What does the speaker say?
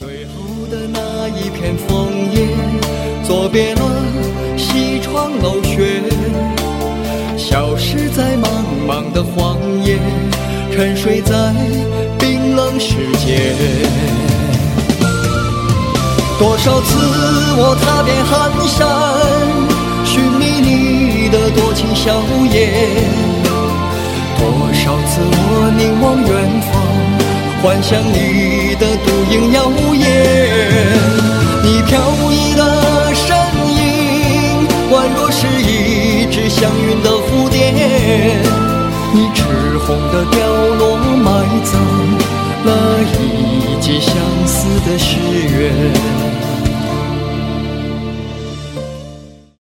最后的那一片枫叶，作别了西窗楼雪，消失在茫茫的荒野，沉睡在冰冷世界。多少次我踏遍寒山，寻觅你的多情笑颜，多少次我凝望远方，幻想你的独影耀眼。你飘逸的身影，宛若是一只祥云的蝴蝶，你赤红的凋落，埋葬了一季相思的誓言。